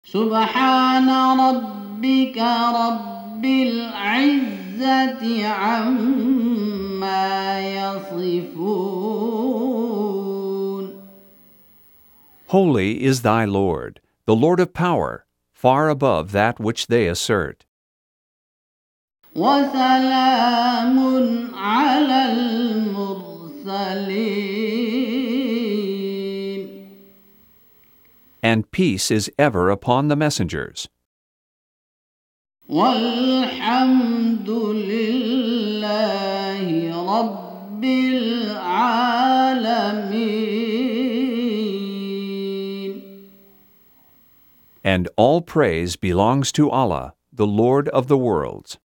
سبحان ربك رب العزة عما يصفون. Holy is thy Lord, the Lord of power, far above that which they assert. وسلام على المرسلين. And peace is ever upon the messengers. والحمد لله رب العالمين. And all praise belongs to Allah, the Lord of the worlds.